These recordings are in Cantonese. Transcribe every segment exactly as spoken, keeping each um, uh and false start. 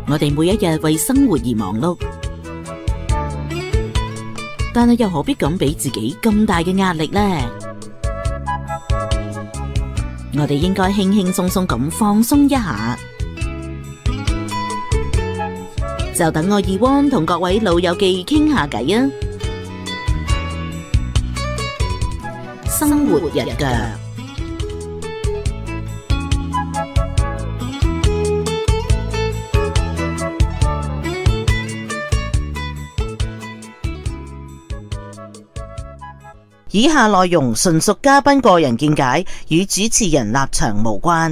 我哋每一日為生活而忙碌，但係又何必咁俾自己咁大嘅壓力呢？我哋應該輕輕鬆鬆咁放鬆一下。就等我二汪同各位老友記傾下偈啊！生活日腳。以下內容純屬嘉賓個人見解，與主持人立場無關。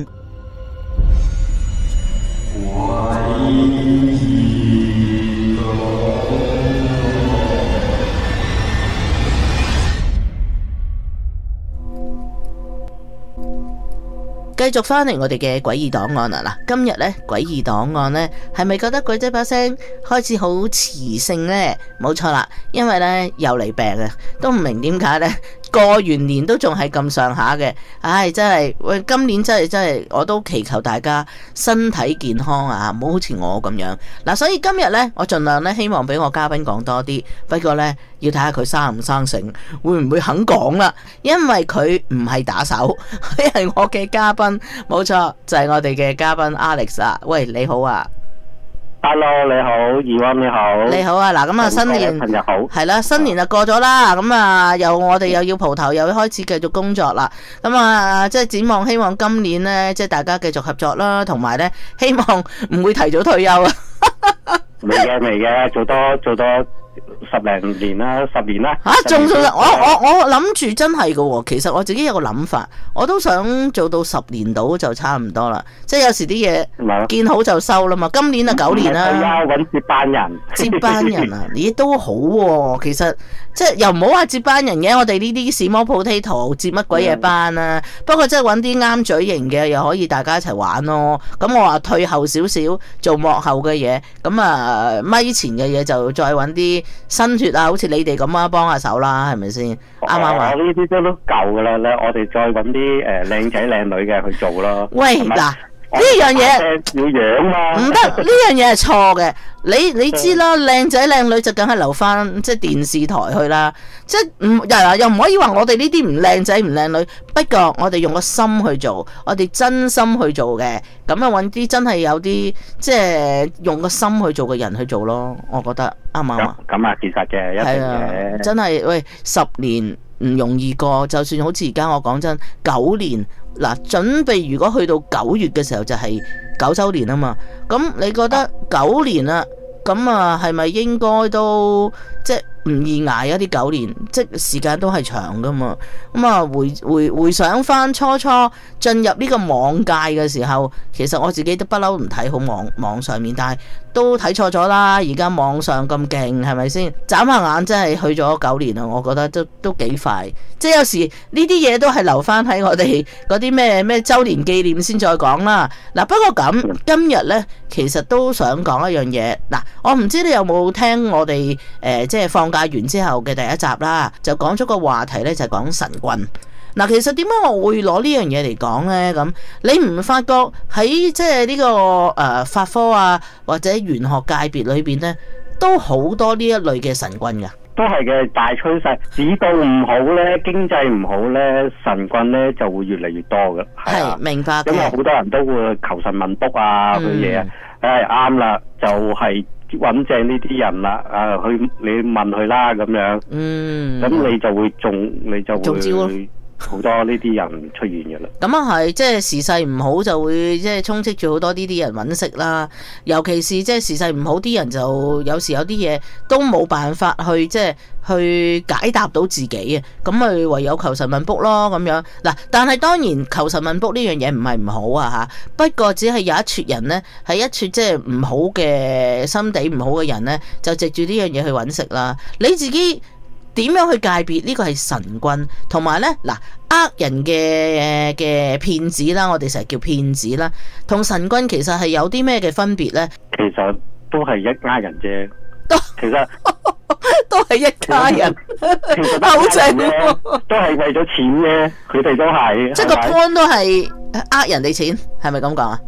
繼續翻嚟我哋嘅詭異檔案啊！嗱，今日呢詭異檔案呢，係咪覺得鬼仔把聲開始好磁性呢？冇錯啦，因為呢又嚟病啊，都唔明點解呢。過完年都仲係咁上下嘅，唉，真係喂，今年真係真係，我都祈求大家身體健康啊，唔好好似我咁樣嗱。所以今日呢，我盡量呢希望俾我嘉賓講多啲，不過呢，要睇下佢生唔生性，會唔會肯講啦？因為佢唔係打手，佢係我嘅嘉賓，冇錯，就係、是、我哋嘅嘉賓 Alex 啊。喂，你好啊！ Hello， 你好，二汪你好， 你好啊！嗱，咁啊，新年朋友好， 係啦，新年就過咗啦，咁啊，又我哋又要蒲頭，又要開始繼續工作啦。咁啊，即係展望，希望今年呢，即係大家繼續合作啦，同埋呢，希望唔會提早退休啊。 未嘅，未嘅，做多做多十零年啦，十年啦。吓、啊， 仲做我我我諗住真係噶喎。其實我自己有個諗法，我都想做到十年到就差唔多啦。即係有時啲嘢見好就收啦嘛。今年啊九年啦。係啊， 搵接班人。接班人啊，咦都好喎、啊。其實即係又唔好話接班人嘅，我哋呢啲 small potato 接乜鬼嘢班啊？嗯、不過即係搵啲啱嘴型嘅，又可以大家一齊玩咯。咁我話退後少少做幕後嘅嘢，咁啊咪前嘅嘢就再搵啲新血啊，好似你哋咁啊，幫下手啦，係咪先？啱啱啊？ 我呢啲都都舊噶啦，咧我哋再搵啲誒靚仔靚女嘅去做咯。 喂，嗱。呢樣嘢要樣嘛， 唔得，呢樣嘢係錯嘅。你你知啦，靚仔靚女就梗係留翻即係電視台去啦。即係唔又又唔可以話我哋呢啲唔靚仔唔靚女。不過我哋用個心去做，我哋真心去做嘅。咁啊揾啲真係有啲即係用個心去做嘅人去做咯。我覺得啱唔啱啊？ 咁啊，其實嘅一定嘅， 真係喂十年唔容易過。就算好似而家我講真九年。嗱，準備如果去到九月嘅時候就係九週年啊嘛，咁你覺得九年啦，咁啊係咪應該都即係唔易捱一啲九年，即係時間都係長噶嘛？咁啊回回回想翻初初進入呢個網界嘅時候，其實我自己都不嬲唔睇好網網上面，但係都睇錯咗啦。而家網上咁勁，係咪先？眨下眼真係去咗九年啦，我覺得都都幾快。即係有時呢啲嘢都係留翻喺我哋嗰啲咩咩週年紀念先再講啦。嗱，不過咁今日呢，其實都想講一樣嘢。嗱，我唔知你有冇聽我哋誒、呃、即係放假完之後嘅第一集啦，就講咗個話題呢，就係講神棍。嗱，其實點解我會攞呢樣嘢嚟講呢？咁你唔發覺喺即係呢個誒、呃、法科啊或者玄學界別裏邊呢，都好多呢一類嘅神棍噶？ 都係嘅大趨勢，市道唔好咧，經濟唔好咧，神棍咧就會越嚟越多嘅。 係明白嘅， 因為好多人都會求神問卜啊，佢嘢啊，誒啱啦，就係、是、揾正呢啲人啦，啊，去你問佢啦咁樣，嗯，咁你就會中，你就會中招。好多呢啲人出現嘅啦，咁啊係，即係時勢唔好就會即係充斥住好多呢啲人揾食啦。尤其是即係時勢唔好，啲人就有時有啲嘢都冇辦法去即係去解答到自己啊。咁咪唯有求神問卜咯咁樣嗱。但係當然求神問卜呢樣嘢唔係唔好啊吓，不過只係有一撮人呢，係一撮即係唔好嘅心地唔好嘅人呢，就藉住呢樣嘢去揾食啦。你自己點樣去界別呢個係神棍，同埋呢嗱呃人嘅嘅騙子啦，我哋成日叫騙子啦，同神棍其實係有啲咩嘅分別呢？ 其實都係一家人啫，都其實都係一家人， 其實好正喎，都係為咗錢啫，佢哋都係， 即係個 point 都係呃人哋錢，係咪咁講啊？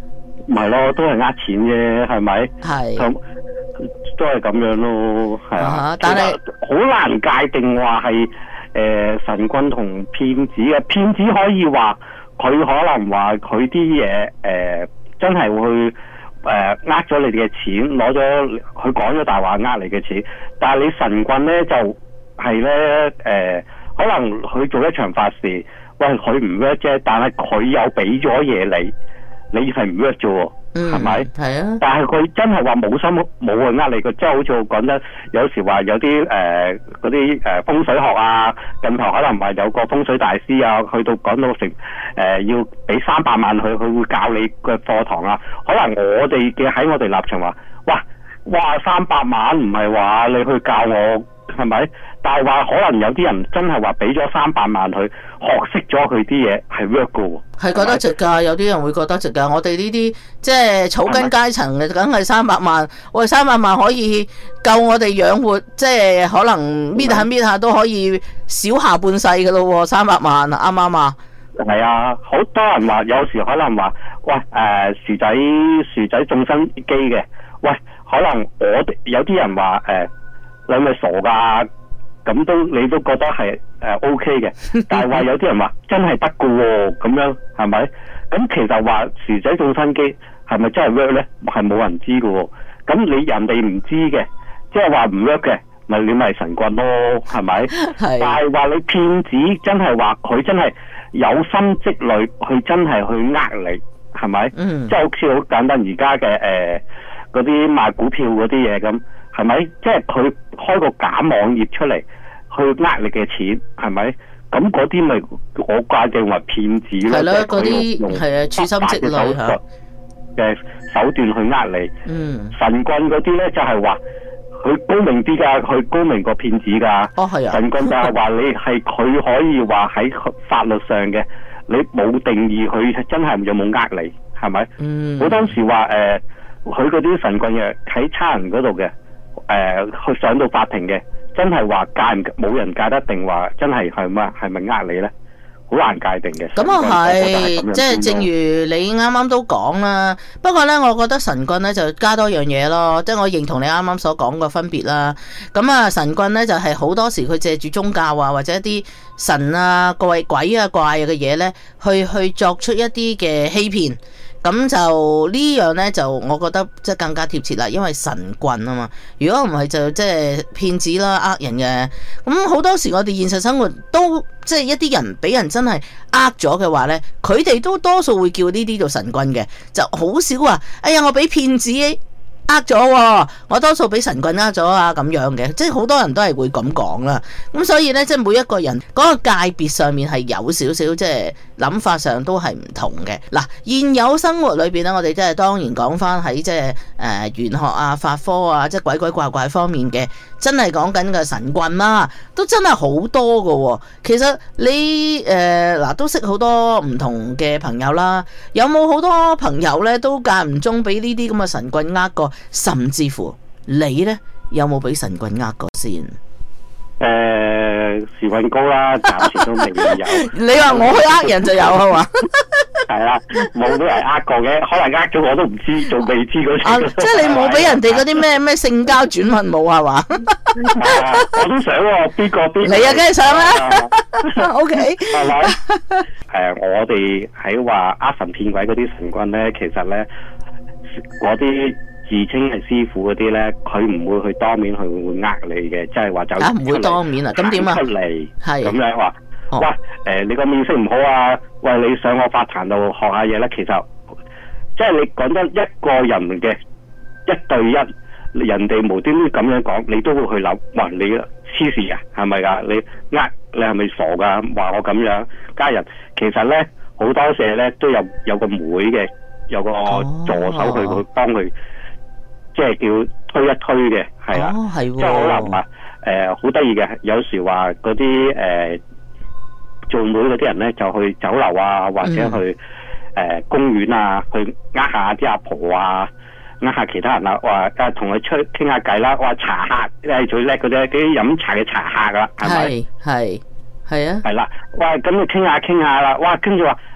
唔係咯，都係呃錢啫，係咪？ 係。 咁都係咁樣咯，係啊。 但係好難界定話係誒神棍同騙子嘅，騙子可以話佢可能話佢啲嘢誒真係會誒呃咗你哋嘅錢，攞咗佢講咗大話呃你嘅錢，但係你神棍咧就係咧誒，可能佢做一場法事，喂佢唔 work 啫，但係佢又俾咗嘢你，你係唔 work 啫喎。係咪？ 係啊。 但係佢真係話冇心冇去呃你，佢即係好似我講得有時話有啲誒嗰啲誒風水學啊，近排可能話有個風水大師啊，去到講到成誒、呃、要俾三百萬佢，佢會教你嘅課堂啊。可能我哋嘅喺我哋立場話，哇哇三百萬唔係話你去教我係咪？但係話可能有啲人真係話俾咗三百萬佢學識咗佢啲嘢係 work 噶喎， 係覺得值㗎。有啲人會覺得值㗎。我哋呢啲即係草根階層嘅，梗係三百萬。喂，三百萬可以夠我哋養活，即係可能搣下搣下都可以少下半世㗎咯喎。三百萬啱唔啱啊？ 係啊，好多人話有時可能話，喂誒、呃、薯仔薯仔種生機嘅，喂可能我哋有啲人話誒、呃、你係咪傻㗎？咁都你都覺得係誒、呃、OK 嘅，但係話有啲人話真係得㗎喎，咁樣係咪？咁其實話薯仔種生機係咪真係 work 咧？係冇人知㗎喎。咁你人哋唔知嘅，即係話唔 work 嘅，咪你咪神棍咯，係咪？但係話你騙子真係話佢真係有心積慮，去真係去呃你，係咪？嗯。即係好似好簡單，而家嘅誒嗰啲賣股票嗰啲嘢咁。係咪？即係佢開個假網頁出嚟，去呃你嘅錢，係咪？咁嗰啲咪我界定為騙子咯。係咯，嗰啲係啊，處心積慮嚇嘅手段去呃你。嗯。神棍嗰啲咧就係話佢高明啲㗎，佢高明過騙子㗎。哦，係啊。神棍就係話你係佢可以話喺法律上嘅，你冇定義佢真係有冇呃你，係咪？嗯。好多時話誒，佢嗰啲神棍嘅喺差人嗰度嘅。誒、呃，去上到法庭嘅，真係話界唔冇人界得定話真係係乜係咪呃你咧？好難界定嘅。咁啊係， 即係正如你啱啱都講啦。不過咧，我覺得神棍咧就加多樣嘢咯，即係我認同你啱啱所講嘅分別啦。咁啊，神棍咧就係好多時佢借住宗教啊或者一啲神啊、鬼鬼啊、怪啊嘅嘢咧，去去作出一啲嘅欺騙。咁就呢樣呢，就我覺得即係更加貼切啦，因為神棍啊嘛。如果唔係就即係騙子啦、呃人嘅。咁好多時我哋現實生活都即係一啲人俾人真係呃咗嘅話呢，佢哋都多數會叫呢啲做神棍嘅，就好少話哎呀我俾騙子呃咗，我多數俾神棍呃咗啊咁樣嘅，即係好多人都係會咁講啦。咁所以呢，即係每一個人嗰個界別上面係有少少即係諗法上都係唔同嘅。嗱，現有生活裏邊呢，我哋即係當然講翻喺即係誒玄學啊、法科啊，即係鬼鬼怪怪方面嘅，真係講緊嘅神棍啦，都真係好多㗎。其實你誒嗱、呃、都識好多唔同嘅朋友啦，有冇好多朋友呢都間唔中俾呢啲咁嘅神棍呃過？甚至乎你呢，有冇俾神棍呃過先？誒、 呃，時運高啦，暫時都未有。 你話我去呃人就有係嘛？ 係啦，冇俾人呃過嘅，可能呃咗我都唔知，仲未知嗰啲。 啊，即係你冇俾人哋嗰啲咩咩性交轉運冇係嘛？ 我都想喎、哦，邊個邊？ 你啊，梗係想啦。O K。 係咪？誒，我哋喺話呃神騙鬼嗰啲神棍咧，其實咧嗰啲。自稱係師傅嗰啲咧，佢唔會去當面去會呃你嘅，即係話走啊，唔會當面啊，咁點啊？ 出嚟係咁樣話，喂，誒、呃，你個面色唔好啊，喂，你上我法壇度學下嘢咧，其實即係你講得一個人嘅一對一，人哋無端端咁樣講，你都會去諗，哇，你黐線啊，係咪噶？你呃你係咪傻噶？話我咁樣家人，其實咧好多謝咧都有有個妹嘅，有個助手去去幫佢。即係叫推一推嘅，係啦， 哦、 即係可能話誒好得意嘅，有時話嗰啲誒做妹嗰啲人咧，就去酒樓啊，或者去誒、嗯呃、公園啊，去呃下啲阿婆啊，呃下其他人啊，話誒同佢出傾下偈啦，話茶客係最叻嗰啲，啲飲茶嘅茶客啦，係咪？ 係係係啊， 係啦，哇！咁你傾下傾下啦，哇！跟住話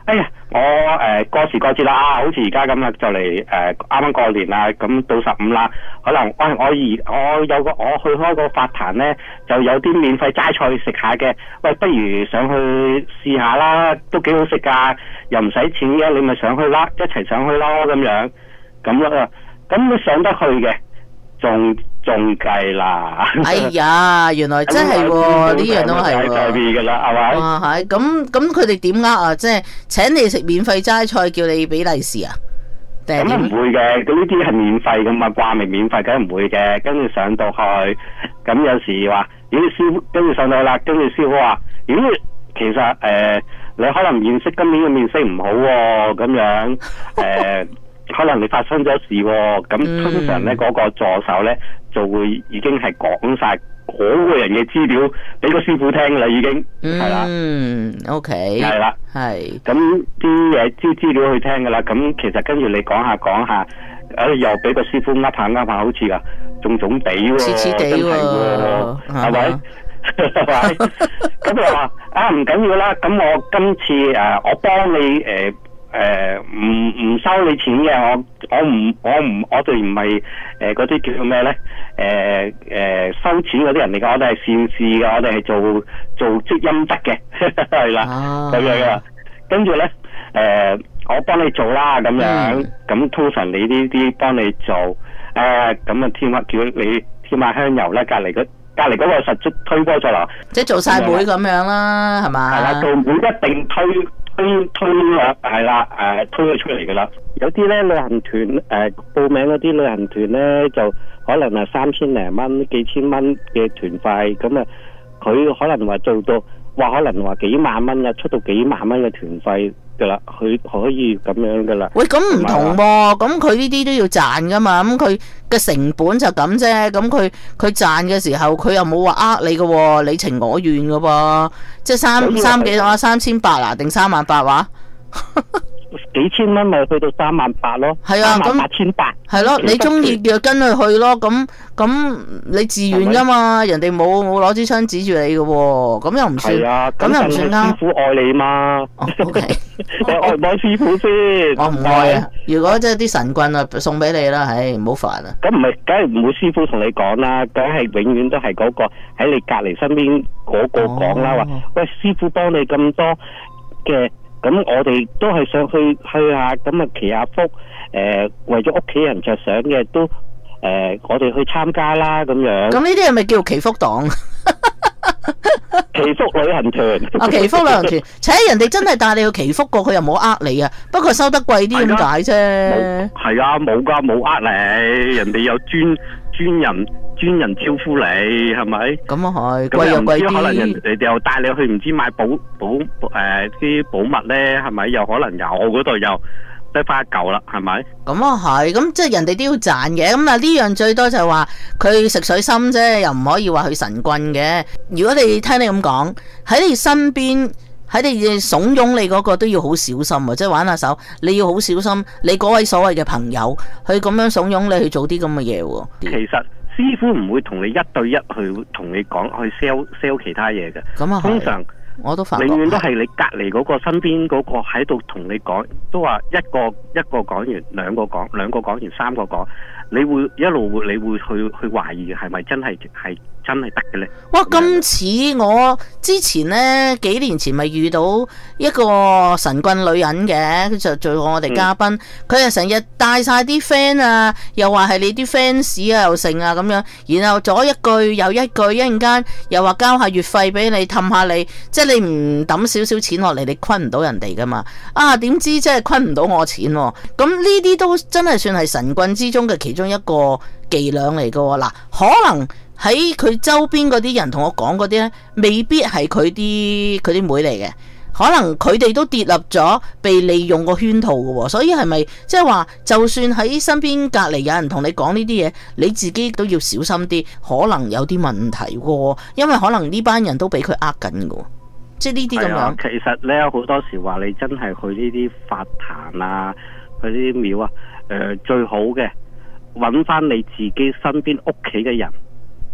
哎呀，我誒、呃、過時過節啦啊，好似而家咁啦，就嚟誒啱啱過年啦，咁到十五啦，可能喂我而我有個我去開個法壇咧，就有啲免費齋菜食下嘅，喂，不如上去試下啦，都幾好食噶，又唔使錢嘅，你咪上去啦，一齊上去咯咁樣，咁啦，咁你上得去嘅，仲仲計啦！ 哎呀，原來真係喎，呢樣都係喎。 㗎啦，係咪？ 哇，係咁咁，佢哋點呃啊？即係請你食免費齋菜，叫你俾利是啊？定係咁唔會嘅，咁呢啲係免費噶嘛，掛名免費，梗係唔會嘅。跟住上到去，咁有時話，咦師傅，跟住上到去啦，跟住師傅話，咦，其實誒、呃，你可能面色今年嘅面色唔好喎、哦，咁樣誒。呃可能你發生咗事喎、哦，咁通常咧嗰、那個助手咧就會已經係講晒嗰個人嘅資料俾個師傅聽啦，已經係啦。 嗯，OK， 係啦， 係。 咁啲嘢啲資料去聽噶啦，咁其實跟住你講下講下，誒又俾個師傅噏下噏下，好似噶，仲總地喎， 似似地喎， 係咪？係咪？咁你話啊唔緊要啦，咁我今次誒、呃、我幫你誒。呃誒唔唔收你錢嘅，我我唔我唔我哋唔係誒嗰啲叫做咩咧？誒、呃、誒、呃、收錢嗰啲人嚟㗎，我哋係善事嘅，我哋係做做積陰德嘅，係啦，咁樣㗎。跟住咧誒，我幫你做啦，咁樣咁、嗯、通常你呢啲幫你做誒，咁啊添下叫你添下香油咧，隔離嗰隔離嗰個實質推波助瀾， 即係做晒會咁樣啦，係嘛？係啦，做會一定推。推推啦，係啦，誒、呃，推咗出嚟噶啦。有啲咧旅行團誒、呃，報名嗰啲旅行團咧，就可能係三千零蚊、幾千蚊嘅團費，咁啊，佢可能話做到，話可能話幾萬蚊啊，出到幾萬蚊嘅團費噶啦，佢可以咁樣噶啦。 喂，咁唔同喎，咁佢呢啲都要賺噶嘛，咁佢嘅成本就咁啫，咁佢佢賺嘅時候，佢又冇話呃你噶喎，你情我願噶噃，即係三三幾多啊？三千八啊，定三萬八話？ 幾千蚊咪去到三萬八咯， 係啊，咁八千八係咯，你中意就跟佢去咯，咁咁你自願噶嘛，人哋冇冇攞支槍指住你嘅喎，咁又唔算， 係啊， 咁又唔算啦。 師傅愛你嘛？ 哦，OK， 你愛唔愛師傅先？ 我唔愛啊！如果即係啲神棍啊，送俾你啦，唉，唔好煩啊！ 咁唔係，梗係唔會師傅同你講啦，梗係永遠都係嗰個喺你隔離身邊嗰個講啦，話、哦、喂，師傅幫你咁多嘅。咁我哋都係想去去下，咁啊祈下福，誒、呃、為咗屋企人着想嘅，都誒、呃、我哋去參加啦咁樣。咁呢啲係咪叫祈福黨？祈福旅行團。 啊，祈福旅行團，且人哋真係帶你去祈福過，佢又冇呃你啊，不過收得貴啲咁解啫。 係啊，冇噶，冇呃你，人哋有專專人。專人招呼你係咪？咁啊係，貴又貴啲。可能人哋又帶你去唔知買寶寶誒啲寶物咧，係咪？又可能有嗰度又得翻一嚿啦，係咪？咁啊係，咁即係人哋都要賺嘅。咁啊呢樣最多就係話佢食水深啫，又唔可以話佢神棍嘅。如果你聽你咁講，喺你身邊喺你慫恿你嗰個都要好小心啊！即係玩下手，你要好小心。你嗰位所謂嘅朋友，佢咁樣慫恿你去做啲咁嘅嘢喎。其實。師傅唔會同你一對一去同你講去 sell sell 其他嘢嘅，咁啊，通常我都發覺永遠都係你隔離嗰個身邊嗰個喺度同你講，都話一個一個講完，兩個講，兩個講完，三個講，你會一路會你會去去懷疑係咪真係係真係得嘅咧？哇！咁似我之前咧幾年前咪遇到一個神棍女人嘅，佢就做我哋嘉賓，佢又成日帶晒啲 friend 啊，又話係你啲 fans 啊，又剩啊咁樣，然後左一句又一句，一陣間又話交下月費俾你氹下你，即係你唔抌少少錢落嚟，你昆唔到人哋噶嘛？啊，點知即係昆唔到我錢喎？咁呢啲都真係算係神棍之中嘅其中一個伎倆嚟噶喎。嗱，可能。喺佢周邊嗰啲人同我講嗰啲咧，未必係佢啲佢啲妹嚟嘅，可能佢哋都跌入咗被利用個圈套嘅喎，所以係咪即係話，就算喺身邊隔離有人同你講呢啲嘢，你自己都要小心啲，可能有啲問題喎，因為可能呢班人都俾佢呃緊嘅喎，即係呢啲咁樣。其實咧好多時話你真係去呢啲法壇啊，去呢啲廟啊，誒、呃、最好嘅揾翻你自己身邊屋企嘅人。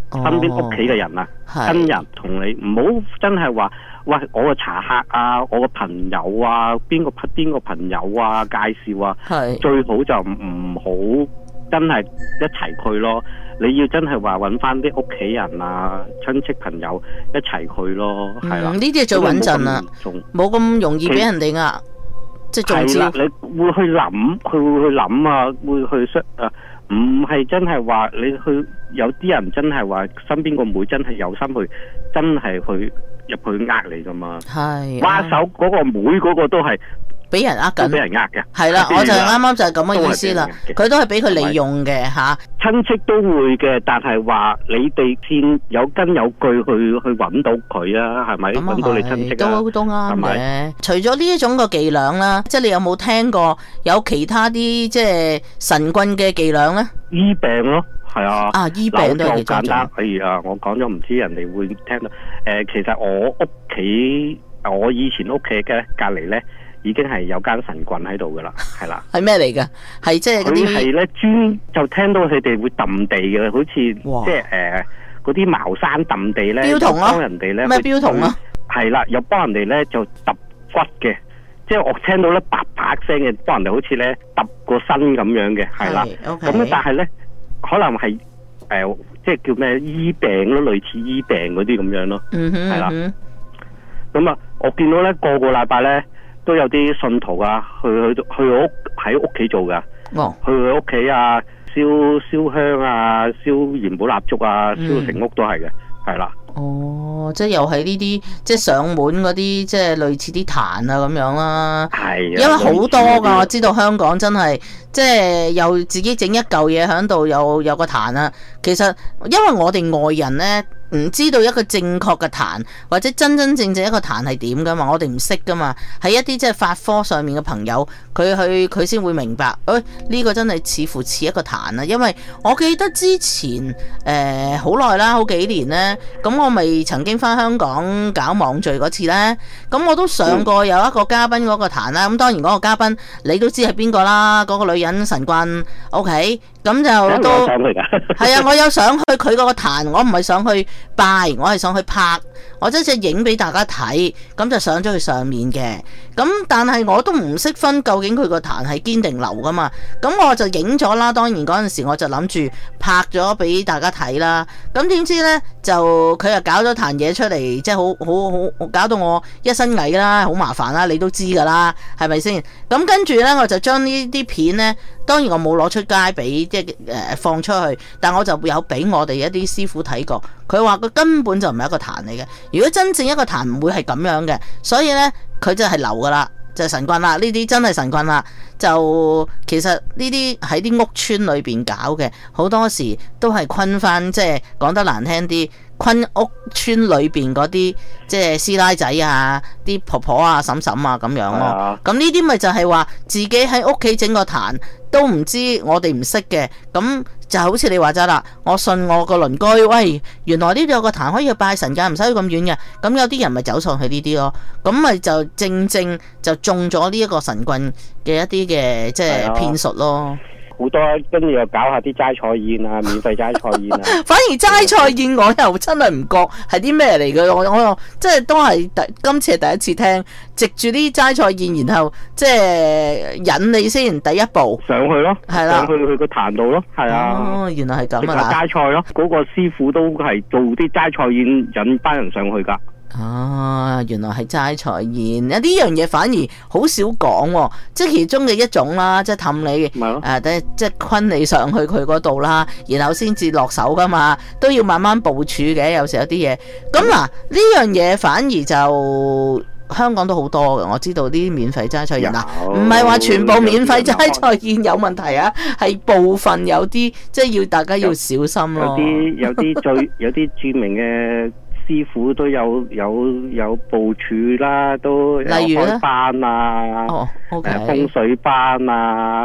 身邊屋企嘅人啊，親人同你，唔好真係話，喂，我個茶客啊，我個朋友啊，邊個邊個朋友啊介紹啊，最好就唔好真係一齊去咯。你要真係話揾翻啲屋企人啊、親戚朋友一齊去咯，係啦。呢啲係最穩陣啦， 冇咁容易俾人哋呃，即係中招。 係啦，你會去諗，佢會去諗啊，會去啊，唔係真係話你去，有啲人真係話身邊個妹真係有心去，真係去入去呃你噶嘛。係挖手嗰個妹嗰個都係。 俾人呃緊， 俾人呃嘅， 係啦，我就啱啱就係咁嘅意思啦。佢都係俾佢利用嘅吓， 親戚都會嘅，但係話你哋先有根有據去去揾到佢啊，係咪？揾到你親戚啊， 都都啱嘅。除咗呢一種個伎倆啦，即係你有冇聽過有其他啲即係神棍嘅伎倆咧？ 醫病咯，係啊。啊， 醫病都係簡單。哎呀，我講咗唔知人哋會聽到。誒，其實我屋企，我以前屋企嘅隔籬咧。已經係有間神棍喺度噶啦，係啦。 係咩嚟噶？係即係嗰啲。佢係咧專就聽到佢哋會揼地嘅，好似即係誒嗰啲茅山揼地咧， 標童啊， 幫人哋咧咩標童啊？ 係啦，又幫人哋咧就揼骨嘅，即係我聽到咧啪啪聲嘅，幫人哋好似咧揼個身咁樣嘅，係啦。咁咧但係咧可能係誒、呃、即係叫咩醫病咯，類似醫病嗰啲咁樣咯， 嗯哼， 係啦。咁啊，我見到咧個個禮拜咧。都有啲信徒啊，去去去我屋喺屋企做噶， 哦、 去佢屋企啊，燒燒香啊，燒元寶蠟燭啊，燒成屋都係嘅，係啦、 嗯。哦，即係又係呢啲，即係上門嗰啲，即係類似啲壇啊咁樣啦。係、啊，因為好多噶，我知道香港真係，即係又自己整一嚿嘢喺度，有有個壇啊。其實因為我哋外人咧。唔知道一個正確嘅壇或者真真正正一個壇係點噶嘛？我哋唔識噶嘛，係一啲即係法科上面嘅朋友，佢去佢先會明白。誒、哎、呢、這個真係似乎似一個壇啊！因為我記得之前誒好耐啦，好幾年呢，咁我咪曾經翻香港搞網聚嗰次呢，咁我都上過有一個嘉賓嗰個壇啦。咁當然嗰個嘉賓你都知係邊個啦，嗰、那個女人神棍。OK，咁就都係啊！我有上去佢嗰個壇，我唔係上去拜，我係上去拍，我真係影俾大家睇，咁就上咗去上面嘅。咁但係我都唔識分究竟佢個壇係堅定流噶嘛。咁我就影咗啦。當然嗰陣時我就諗住拍咗俾大家睇啦。咁點知呢？就佢又搞咗壇嘢出嚟，即係好好好搞到我一身蟻啦，好麻煩啦，你都知噶啦，係咪先？咁跟住呢，我就將呢啲片呢，當然我冇攞出街俾即係誒放出去，但我就有俾我哋一啲師傅睇過，佢話佢根本就唔係一個壇嚟嘅。如果真正一個壇唔會係咁樣嘅，所以呢，佢真係流噶啦，就係神棍啦。呢啲真係神棍啦。就其實呢啲喺啲屋村裏邊搞嘅，好多時都係坤翻，即係講得難聽啲，坤屋村裏邊嗰啲即係師奶仔啊、啲婆婆啊、嬸嬸啊咁樣咯。咁呢啲咪就係話自己喺屋企整個壇都唔知，我哋唔識嘅，咁就好似你話齋啦。我信我個鄰居，喂，原來呢度有個壇可以去拜神㗎，唔使去咁遠嘅。咁有啲人咪走上去呢啲咯，咁咪就正正就中咗呢一個神棍嘅一啲嘅即係騙術咯。 好多，跟住又搞下啲齋菜宴啊，免費齋菜宴啊。 反而齋菜宴我又真係唔覺係啲咩嚟嘅，我我又即係都係第今次係第一次聽，藉住啲齋菜宴，然後即係引你先第一步上去咯， 係啦， 上去去個壇度咯，係啊。 哦，原來係咁啊！ 齋菜咯，嗰、那個師傅都係做啲齋菜宴引班人上去噶。 啊，原來係齋菜宴，呢樣嘢反而好少講，即係其中嘅一種啦，即係氹你誒、呃，即係昆你上去佢嗰度啦，然後先至落手噶嘛，都要慢慢部署嘅，有時有啲嘢。咁嗱，呢樣嘢反而就香港都好多嘅，我知道啲免費齋菜宴嗱，唔係話全部免費齋菜宴有問題啊，係部分有啲即係要大家要小心咯。 有啲有啲最有啲著名嘅師傅都有有有部署啦，都有開班啊， 哦 okay. 風水班啊，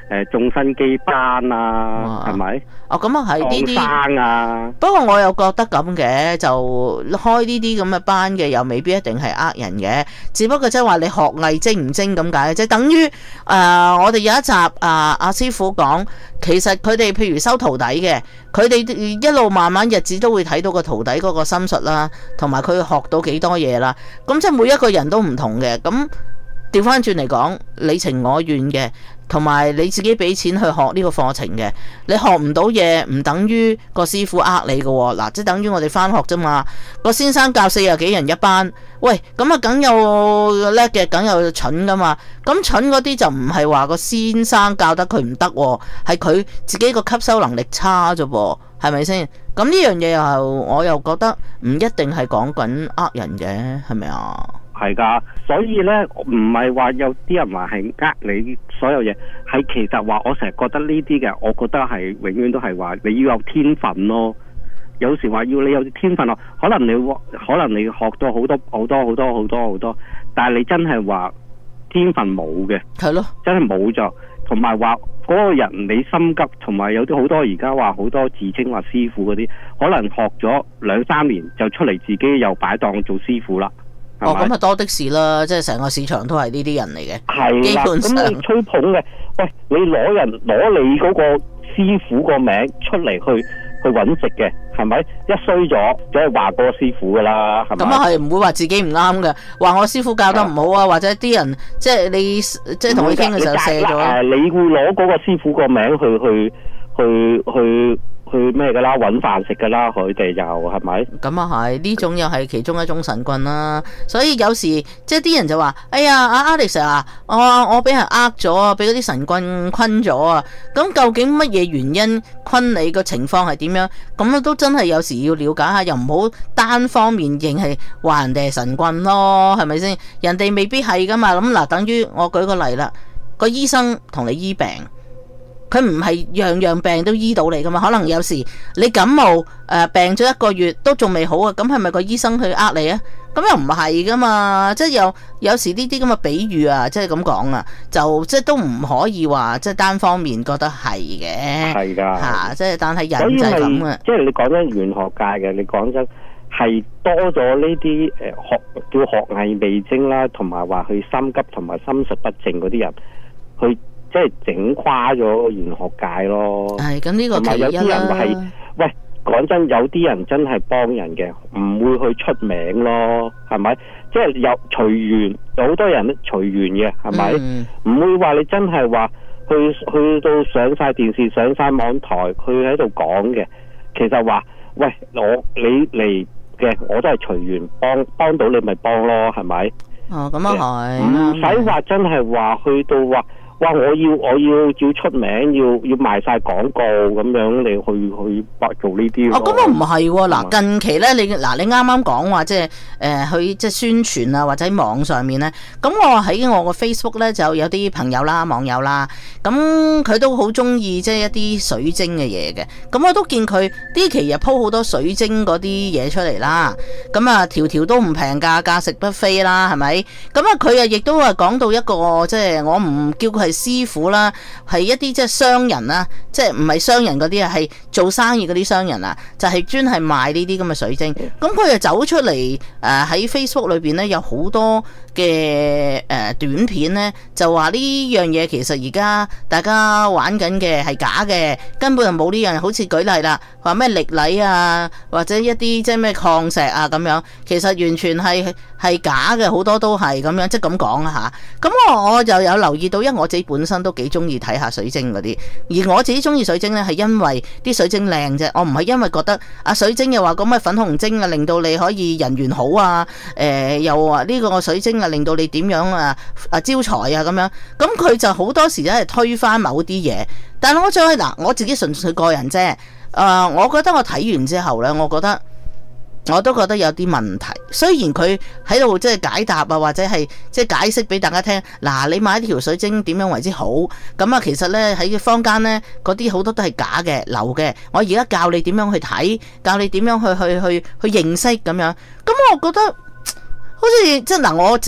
誒種生基班啊，係咪？ 哦，咁啊係呢啲生啊。 不過我又覺得咁嘅，就開呢啲咁嘅班嘅，又未必一定係呃人嘅，只不過即係話你學藝精唔精咁解，即係等於誒、呃、我哋有一集啊阿、呃、師傅講，其實佢哋譬如收徒弟嘅，佢哋一路慢慢日子都會睇到個徒弟嗰個心術啦，同埋佢學到幾多嘢啦，咁即係每一個人都唔同嘅，咁調翻轉嚟講，你情我願嘅。同埋你自己俾錢去學呢個課程嘅，你學唔到嘢唔等於個師傅呃你嘅喎，嗱即係等於我哋返學啫嘛。個先生教四十幾人一班，喂咁啊梗有叻嘅，梗有蠢噶嘛。咁蠢嗰啲就唔係話個先生教得佢唔得，係佢自己個吸收能力差啫噃，係咪先？咁呢樣嘢又我又覺得唔一定係講緊呃人嘅，係咪啊？ 係噶，所以咧唔係話有啲人話係呃你所有嘢，係其實話我成日覺得呢啲嘅，我覺得係永遠都係話你要有天分咯。有時話要你有天分咯，可能你可能你學到好多好多好多好多好多，但係你真係話天分冇嘅， 係咯， 真係冇咗。同埋話嗰個人你心急，同埋有啲好多而家話好多自稱話師傅嗰啲，可能學咗兩三年就出嚟自己又擺檔做師傅啦。 哦，咁啊多的是啦，即係成個市場都係呢啲人嚟嘅。 係啦，咁你吹捧嘅，喂，你攞人攞你嗰個師傅個名出嚟去去揾食嘅，係咪？一衰咗，就係話個師傅噶啦，係咪？ 咁啊係唔會話自己唔啱嘅，話我師傅教得唔好啊，或者啲人即係你即係同佢傾嘅時候卸咗。 誒，你會攞嗰個師傅個名去去去去。去去咩噶啦，揾飯食噶啦，佢哋就係咪？ 咁啊係，呢種又係其中一種神棍啦。所以有時即係啲人就話：哎呀，阿 Alex 啊，我我俾人呃咗啊，俾嗰啲神棍困咗啊。咁究竟乜嘢原因困你個情況係點樣？咁啊都真係有時要了解下，又唔好單方面認係話人哋係神棍咯，係咪先？人哋未必係噶嘛。咁嗱，等於我舉個例啦，個醫生同你醫病。佢唔係樣樣病都醫到你噶嘛，可能有時你感冒誒、呃、病咗一個月都仲未好啊，咁係咪個醫生去呃你啊？咁又唔係噶嘛，即係有有時呢啲咁嘅比喻啊，即係咁講啊，就即係都唔可以話即係單方面覺得係嘅，係噶嚇，即係但係人就係咁啊。 即係你講緊玄學界嘅，你講真係多咗呢啲誒學叫學藝未精啦，同埋話去心急同埋心術不正嗰啲人去。即係整垮咗玄學界咯， 係咁呢個其一啦。同埋有啲人係，喂，講真，有啲人真係幫人嘅，唔會去出名咯，係咪？即係有隨緣，有好多人都隨緣嘅，係咪？唔、嗯、會話你真係話去去到上晒電視、上晒網台，佢喺度講嘅。其實話，喂，我你嚟嘅，我都係隨緣幫幫到你，咪幫咯，係咪？ 哦，咁啊係， 唔使話真係話去到話。哇！我要我要要出名，要要賣晒廣告咁樣，你去去白做呢啲。 哦，咁啊唔係喎，嗱近期咧，你嗱你啱啱講話即係誒去即係宣傳啊，或者喺網上面咧，咁我喺我個 Facebook 咧就有啲朋友啦、網友啦，咁佢都好中意即係一啲水晶嘅嘢嘅，咁我都見佢呢期日鋪好多水晶嗰啲嘢出嚟啦，咁啊條條都唔平價，價值不菲啦，係咪？咁啊佢啊亦都係講到一個即係我唔叫佢係師傅啦，係一啲即係商人啦，即係唔係商人嗰啲啊，係做生意嗰啲商人啊，就係專係賣呢啲咁嘅水晶。咁佢就走出嚟誒喺 Facebook 裏邊咧，有好多嘅誒短片咧，就話呢樣嘢其實而家大家玩緊嘅係假嘅，根本就冇呢樣。好似舉例啦，話咩力禮啊，或者一啲即係咩礦石啊咁樣，其實完全係係假嘅，好多都係咁樣，即係咁講啊嚇。咁我我就有留意到，因為我自己本身都幾中意睇下水晶嗰啲，而我自己中意水晶咧，係因為啲水晶靚啫，我唔係因為覺得啊水晶又話咁嘅粉紅晶啊，令到你可以人緣好啊，誒、呃、又話呢個水晶啊，令到你點樣啊啊招財啊咁樣，咁佢就好多時都係推翻某啲嘢，但係我再嗱我自己純粹個人啫，誒、呃，我覺得我睇完之後咧，我覺得。我都覺得有啲問題，雖然佢喺度即係解答啊，或者係即係解釋俾大家聽。嗱，你買呢條水晶點樣為之好？咁啊，其實呢，喺坊間呢，嗰啲好多都係假嘅、流嘅。我而家教你點樣去睇，教你點樣去去去去認識咁樣。咁我覺得好似即係嗱，我直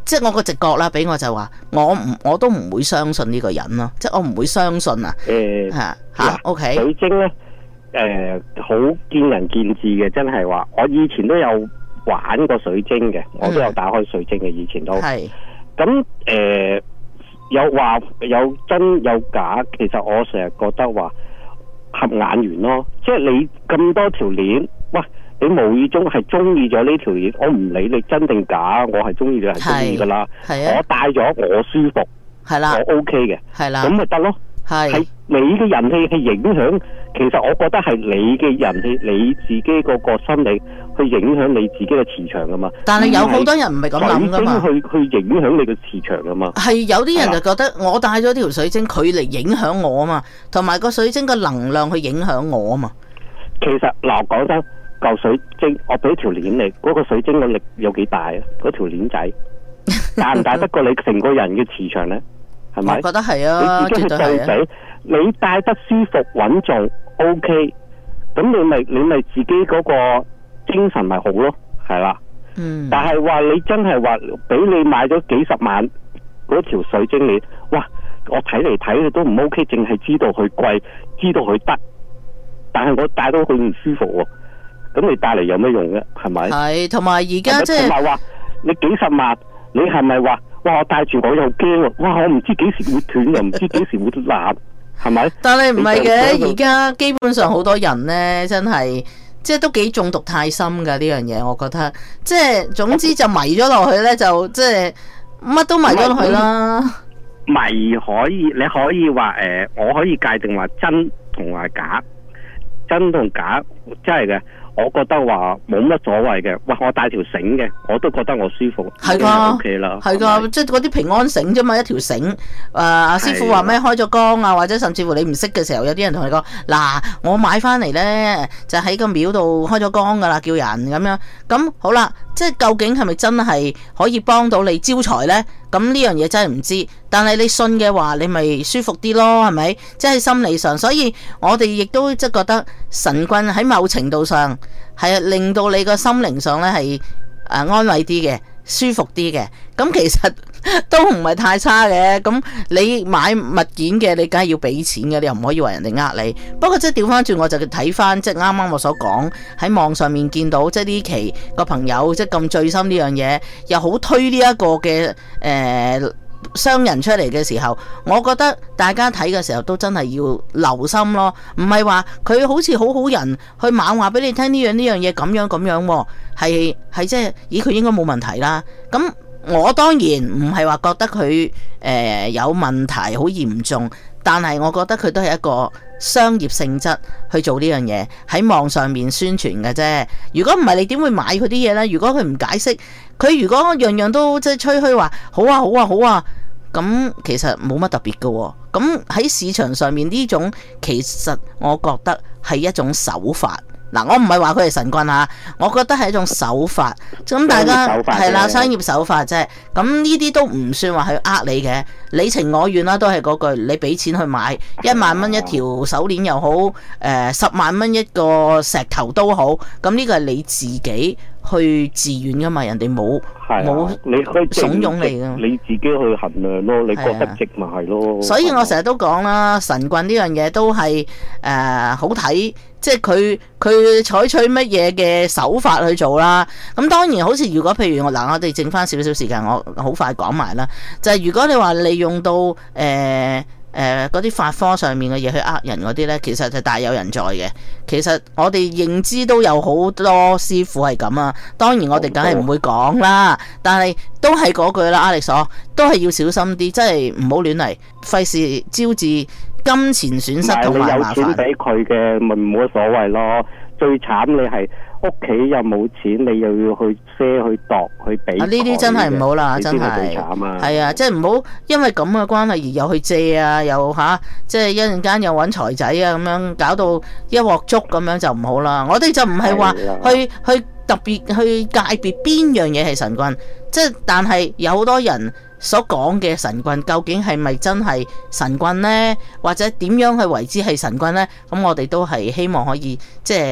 即係我個直覺啦，俾我就話，我唔我都唔會相信呢個人咯，即係我唔會相信啊。 誒嚇嚇，OK。 水晶咧，誒好見仁見智嘅，真係話，我以前都有玩過水晶嘅，我都有打開水晶嘅，以前都係。咁誒有話有真有假，其實我成日覺得話合眼緣咯，即係你咁多條鏈，喂。你無意中係中意咗呢條鏈，我唔理你真定假，我係中意就係中意噶啦。我戴咗我舒服，係啦，我 OK 嘅，係啦，咁咪得咯。係你嘅人氣係影響，其實我覺得係你嘅人氣，你自己嗰個心理去影響你自己嘅磁場噶嘛。但係有好多人唔係咁諗噶嘛，去去影響你嘅磁場噶嘛。係有啲人就覺得我戴咗條水晶，佢嚟影響我啊嘛，同埋個水晶嘅能量去影響我啊嘛。其實嗱，講真。嚿水晶，我俾條鏈你，嗰、嗰個水晶嘅力有幾大啊？嗰條鏈仔大唔大得過你成個人嘅磁場咧？係咪？我覺得係啊，你自己係對比，啊、你戴得舒服穩重 ，OK， 咁你咪你咪自己嗰個精神咪好咯，係啦。嗯。但係話你真係話俾你買咗幾十萬嗰條水晶鏈，哇！我睇嚟睇去都唔 OK， 淨係知道佢貴，知道佢得，但係我戴到佢唔舒服喎。咁你帶嚟有咩用嘅？係咪？係，同埋而家即係同埋話你幾十萬，你係咪話哇？我帶住我又驚喎，哇！我唔知幾時會斷，又唔知幾時會爛，係咪？但係唔係嘅，而家基本上好多人咧，真係即係都幾中毒太深㗎呢樣嘢，我覺得即係總之就迷咗落去咧，就即係乜都迷咗落去啦。迷可以，你可以話誒、呃，我可以界定話真同埋假，真同假真係嘅。我覺得話冇乜所謂嘅，喂，我帶條繩嘅，我都覺得我舒服，係噶 OK 啦，係噶，即係嗰啲平安繩啫嘛，一條繩。誒、呃，阿師傅話咩開咗光啊，或者甚至乎你唔識嘅時候，有啲人同你講，嗱，我買翻嚟咧就喺個廟度開咗光噶啦，叫人咁樣。咁好啦，即係究竟係咪真係可以幫到你招財咧？咁呢樣嘢真係唔知，但係你信嘅話，你咪舒服啲咯，係咪？即係心理上，所以我哋亦都即係覺得神棍喺某程度上係令到你個心靈上咧係誒安慰啲嘅，舒服啲嘅。咁其實都唔係太差嘅。咁你買物件嘅，你梗係要俾錢嘅，你又唔可以話人哋呃你。不過即係調翻轉，我就睇翻即係啱啱我所講喺網上面見到，即係呢期個朋友即係咁醉心呢樣嘢，又好推呢一個嘅誒。呃商人出嚟嘅時候，我覺得大家睇嘅時候都真係要留心咯，唔係話佢好似好好人去猛話俾你聽呢樣呢樣嘢咁樣咁樣喎，係係即係咦佢應該冇問題啦。咁我當然唔係話覺得佢誒、呃、有問題好嚴重，但係我覺得佢都係一個商業性質去做呢樣嘢喺網上面宣傳嘅啫。如果唔係你點會買佢啲嘢呢？如果佢唔解釋，佢如果樣樣都即係吹噓話好啊好啊好啊，咁其實冇乜特別嘅喎。咁喺市場上面呢種其實我覺得係一種手法。嗱，我唔係話佢係神棍嚇，我覺得係一種手法。咁大家係啦，商業手法啫。咁呢啲都唔算話去呃你嘅，你情我願啦，都係嗰句，你俾錢去買一萬蚊一條手鏈又好，誒、呃、十萬蚊一個石頭都好，咁呢個係你自己去自願噶嘛，人哋冇冇慫恿你噶，你自己去衡量咯，你覺得值咪係咯。所以我成日都講啦，神棍呢樣嘢都係誒、呃、好睇。即係佢佢採取乜嘢嘅手法去做啦？咁當然好似如果譬如我嗱，我哋剩翻少少時間，我好快講埋啦。就係、是、如果你話利用到誒誒嗰啲法科上面嘅嘢去呃人嗰啲咧，其實就大有人在嘅。其實我哋認知都有好多師傅係咁啊。當然我哋梗係唔會講啦，但係都係嗰句啦，阿力所都係要小心啲，真係唔好亂嚟，費事招致金錢損失同埋麻煩。你有錢俾佢嘅咪冇乜所謂咯。最慘你係屋企又冇錢，你又要去賒去度去俾。啊！呢啲真係唔好啦，真係。最慘啊！係啊，即係唔好因為咁嘅關係而又去借啊，又吓、啊，即係一陣間又揾財仔啊，咁樣搞到一鑊粥咁樣就唔好啦。我哋就唔係話去去特別去界別邊樣嘢係神棍，即係但係有好多人所講嘅神棍究竟係咪真係神棍呢？或者點樣去為之係神棍呢？咁我哋都係希望可以即係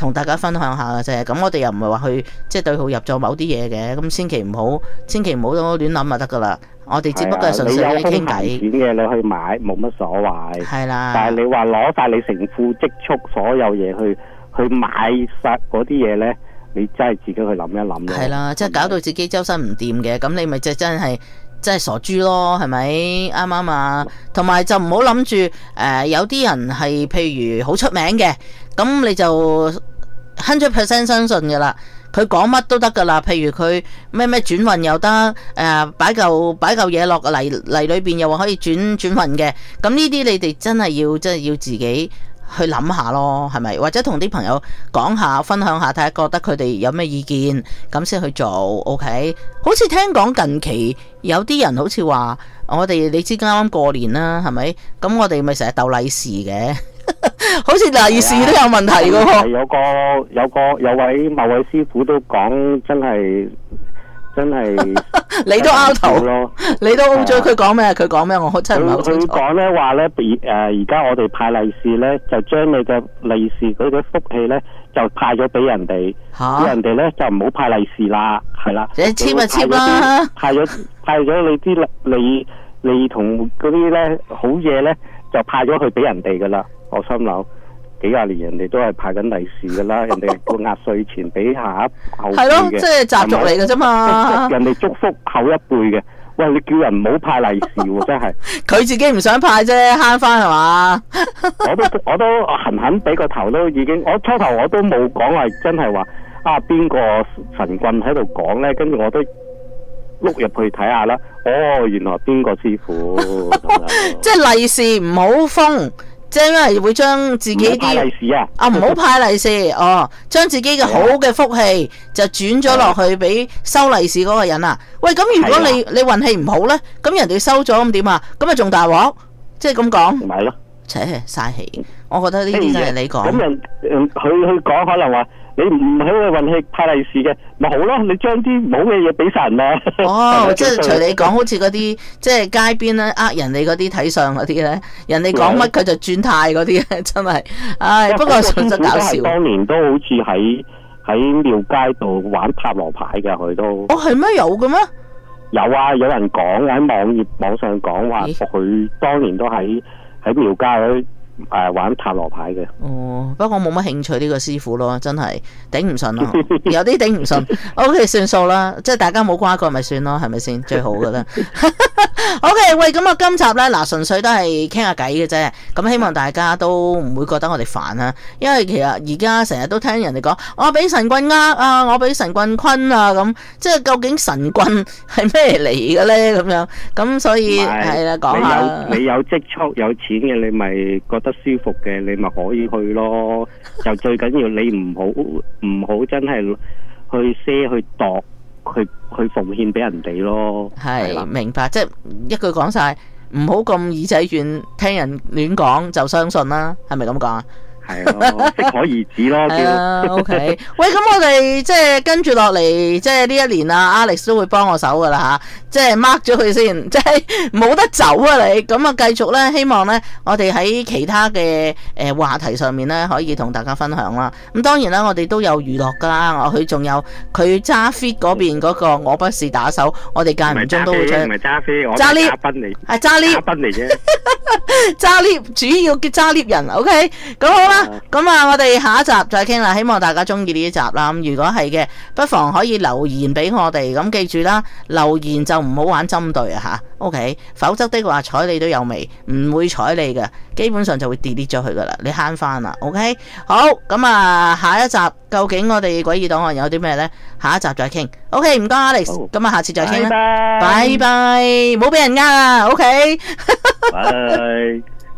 同大家分享下嘅啫。咁我哋又唔係話去即係對號入座某啲嘢嘅，咁千祈唔好，千祈唔好亂諗就得噶啦。我哋只不過係純粹去傾偈。 你有空閒錢嘅，你去買冇乜所謂。 係啦。 但係你話攞晒你成副積蓄所有嘢去去買晒嗰啲嘢咧，你真係自己去諗一諗咯。 係啦，即係搞到自己周身唔掂嘅，咁你咪即係真係真係傻豬咯，係咪？啱唔啱啊？同埋就唔好諗住誒，有啲人係譬如好出名嘅，咁你就一百 percent 相信噶啦。佢講乜都得噶啦，譬如佢咩咩轉運又得，誒、呃、擺嚿擺嚿嘢落泥泥裏邊又話可以轉轉運嘅，咁呢啲你哋真係要真係要自己去諗下咯，係咪？或者同啲朋友講下，分享下，睇下覺得佢哋有咩意見，咁先去做。OK，好似聽講近期有啲人好似話，我哋你知啱啱過年啦，係咪？咁我哋咪成日鬥利是嘅。好似利是都有問題噶喎， 有個有個有位某位師傅都講，真係真係你都拗頭咯，你都 O 咗佢講咩？佢講咩？我真係唔係好清楚。 佢講咧話咧，誒而家我哋派利是咧，就將你嘅利是嗰啲福氣咧，就派咗俾人哋，叫人哋咧就唔好派利是啦，係啦， 你簽咪簽啦， 派咗派咗你啲利利同嗰啲咧好嘢咧，就派咗去俾人哋噶啦。我心諗幾廿年人哋都係派緊利是噶啦，人哋個壓歲錢俾下一後輩嘅， 係咯，即係習俗嚟嘅啫嘛。 人哋祝福後一輩嘅，喂，你叫人唔好派利是喎，真係。佢自己唔想派啫，慳翻係嘛？ 我都我都狠狠俾個頭都已經，我初頭我都冇講話真係話啊邊個神棍喺度講咧，跟住我都碌入去睇下啦。哦，原來邊個師傅？ 即係利是唔好封。即係因為會將自己啲啊唔好派利是哦，將自己嘅好嘅福氣就轉咗落去俾收利是嗰個人啊！喂，咁如果你你運氣唔好咧，咁人哋收咗咁點啊？咁咪仲大鑊？即係咁講。 咪係咯， 切嘥氣！我覺得呢啲真係你講。 咁人佢佢講可能話你唔喺佢運氣派利是嘅，咪好咯？你將啲冇嘅嘢俾晒人啦。 哦，即係隨你講，好似嗰啲即係街邊咧呃人哋嗰啲睇相嗰啲咧，人哋講乜佢就轉態嗰啲咧，真係，唉，不過實在搞笑。 當年都好似喺喺廟街度玩塔羅牌嘅，佢都。 哦，係咩？有嘅咩？ 有啊，有人講喺網頁網上講話，佢當年都喺喺廟街嗰啲。誒，玩塔羅牌嘅。 哦，不過我冇乜興趣呢個師傅咯，真係頂唔順咯，有啲頂唔順。O K， 算數啦，即係大家冇瓜葛咪算咯，係咪先？最好噶啦。O K， 喂，咁啊，今集咧嗱，純粹都係傾下偈嘅啫。咁希望大家都唔會覺得我哋煩啊，因為其實而家成日都聽人哋講，我俾神棍呃啊，我俾神棍坤啊，咁即係究竟神棍係咩嚟嘅咧？咁樣咁所以係啦，講下啦。 你有積蓄有錢嘅，你咪覺得舒服嘅，你咪可以去咯。就最緊要你唔好唔好真係去賒去度去去奉獻俾人哋咯。 係明白，即係一句講晒，唔好咁耳仔軟，聽人亂講就相信啦。係咪咁講啊？ 係咯，適可而止咯。 係啊 ，OK。喂，咁我哋即係跟住落嚟，即係呢一年啊 ，Alex 都會幫我手噶啦吓，即係 mark 咗佢先，即係冇得走啊你。咁啊，繼續咧，希望咧，我哋喺其他嘅誒話題上面咧，可以同大家分享啦。咁當然啦，我哋都有娛樂噶啦，佢仲有佢揸 fit 嗰邊嗰個我不是打手，我哋間唔中都會出。 唔係揸 fit，我揸 lift 嘉賓嚟， 係揸 lift， 嘉賓嚟啫。 揸 lift 主要叫揸 lift 人 ，OK。咁好啦，咁啊，我哋下一集再傾啦。希望大家中意呢一集啦。咁如果係嘅，不妨可以留言俾我哋。咁記住啦，留言就唔好玩針對啊吓 ，OK。否則的話，睬你都有味，唔會睬你嘅，基本上就會 delete 咗佢噶啦。你慳翻啦 ，OK。好，咁啊，下一集究竟我哋詭異檔案有啲咩呢？下一集再傾。OK，唔該 Alex，咁啊，下次再傾啦。拜拜，唔好俾人呃啊 ，OK。 拜。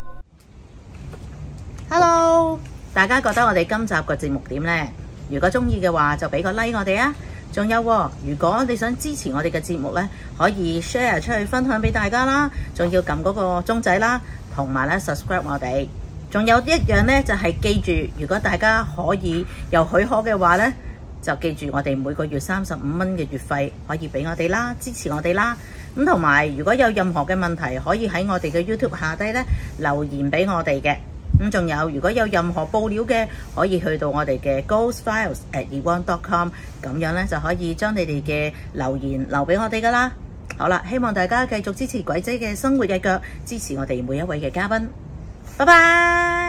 Hello， 大家覺得我哋今集個節目點呢？如果中意嘅話，就俾個 like 我哋啊！仲有，如果你想支持我哋嘅節目呢，可以 share 出去分享俾大家啦，仲要撳嗰個鐘仔啦，同埋咧 subscribe 我哋。仲有一樣呢，就係記住，如果大家可以有許可嘅話呢，就記住我哋每個月三十五蚊嘅月費可以俾我哋啦，支持我哋啦。咁同埋，如果有任何嘅問題，可以喺我哋嘅 YouTube 下低呢留言俾我哋嘅。 咁仲有，如果有任何報料嘅，可以去到我哋嘅 ghost files at eone dot com， 咁樣咧就可以將你哋嘅留言留俾我哋噶啦。好啦，希望大家繼續支持鬼仔嘅生活日腳，支持我哋每一位嘅嘉賓。拜拜。